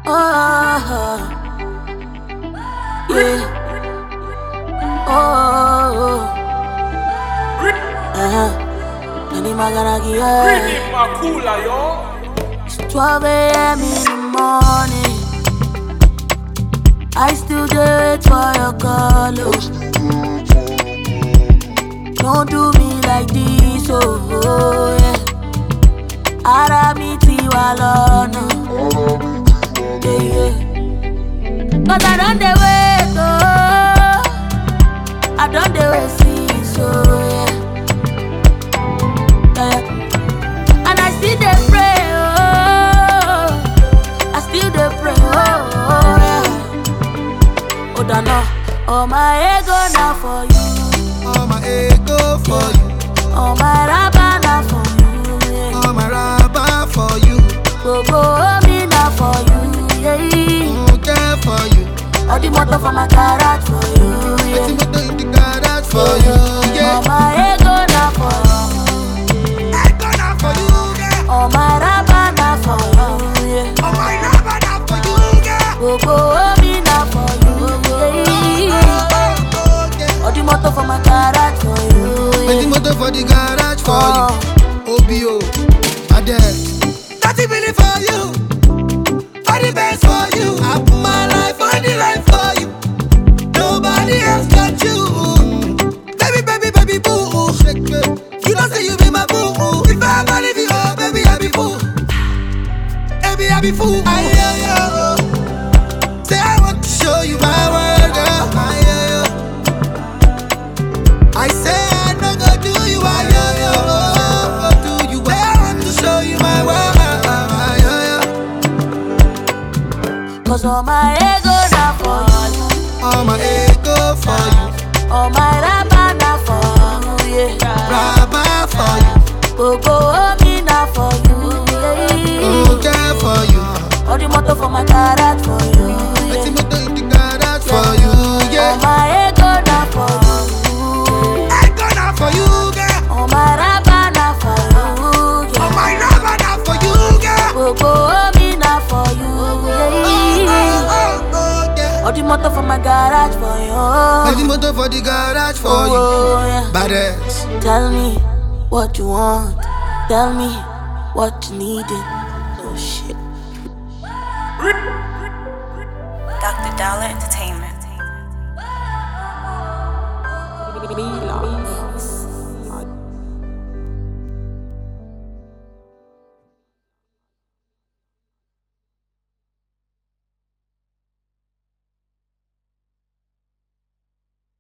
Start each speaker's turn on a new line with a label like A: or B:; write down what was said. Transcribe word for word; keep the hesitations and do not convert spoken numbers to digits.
A: Oh, yeah. Oh, uh-huh. Nani magaragi,
B: Bring my cooler, yo.
A: It's twelve a m in the morning. I still do it for your call. Oh. Don't do me like this, oh, oh yeah. Ara mi ti wa lọ́nà. Yeah, yeah. Cause I don't dey wait, oh. I don't dey wait, see, so yeah. yeah. And I still dey pray, oh. I still dey pray, oh, oh yeah. Oh, don't know. Oh, my ego now for you.
C: All my ego for you.
A: Oh, my raba now for you, yeah.
C: All my rubber for you.
A: Go go me now for you, yeah.
C: Okay for you.
A: All the motor for my garage for you, yeah.
C: Let's motor in the garage for you. Yeah.
A: All my ego now for you.
C: Ego now for you, yeah.
A: All my rubber now for you, yeah.
C: All my rubber now for you, yeah.
A: Go go me now for you, yeah.
C: Oh, oh, yeah.
A: All the motor for my garage for you,
C: Let's
A: yeah.
C: motor for the garage for
A: Oh.
C: you. O B O, Adele. thirty million for you. All the best for you. I put my life on the line for you. Nobody else got you. Baby, baby, baby, boo. Shake it. You don't say you be my boo. If I ever leave you, oh, baby, I be fool. Baby, I be fool. I hear you. Say I want to show you my world, girl. I hear you. I say I don't go do you. I hear you. Go do you. Say I want to show you my world. I hear you.
A: Cause all my ego now for you.
C: All my ego for you.
A: All my rubber now for you, yeah.
C: Rubber for you.
A: Go go me now for you, yeah.
C: Okay for you.
A: All the motor for my garage for you,
C: Let's
A: yeah.
C: motor in the garage for you.
A: All
C: Yeah.
A: my ego now for you.
C: Ego now for you, girl.
A: All my rubber now for you,
C: All
A: yeah.
C: my rubber now for you, girl.
A: Go go me now for you,
C: Oh,
A: yeah.
C: oh, oh, yeah.
A: All the motor for my garage for
C: Let's
A: you.
C: motor for the garage for you.
A: Oh, yeah.
C: Badass.
A: Tell me what you want. Tell me what you needed. Oh shit.
D: Doctor Dollar Entertainment.
A: Mila.